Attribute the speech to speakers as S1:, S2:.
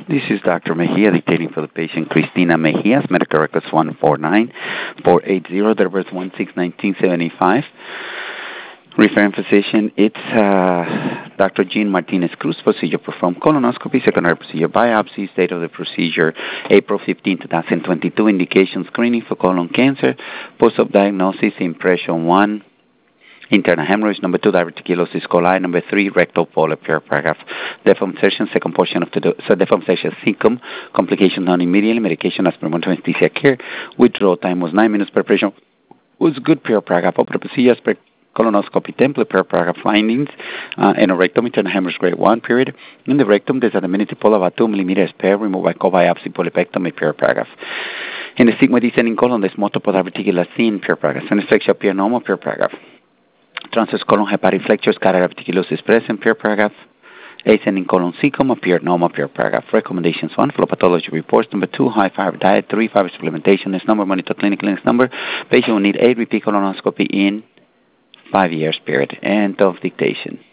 S1: This is Dr. Mejia dictating for the patient Cristina Mejias, medical records 149-480, date of birth 1/6/1975. Referring physician, it's Dr. Jean Martinez Cruz. Procedure performed colonoscopy, secondary procedure biopsy. Date of the procedure April 15, 2022. Indication screening for colon cancer. Post-op diagnosis impression 1. Internal hemorrhage. Number 2, diverticulosis coli. Number 3, rectal polyp. Paragraph. Deformation, second portion of the deformation cecum. Complications not immediately. Medication as per anesthesia care. Withdrawal time was 9 minutes. Preparation was good. Paragraph. Open procedure as per colonoscopy template. Paragraph findings. Anorectum, internal hemorrhage grade 1. Period. In the rectum, there's an amenity-pole about 2 millimeters per. Removed by co-biopsy polypectomy. Paragraph. In the sigmoid descending colon, there's multiple diverticular scene. Paragraph. Anesthesia appear normal. Paragraph. Transverse colon hepatic flexure, scatter diverticulosis present, paragraph. Ascending colon cecum appeared normal, paragraph. Recommendations 1, flow pathology reports. Number 2, high fiber diet. 3, fiber supplementation. Next number, monitor clinical next number. Patient will need 8 repeat colonoscopy in 5 years, period. End of dictation.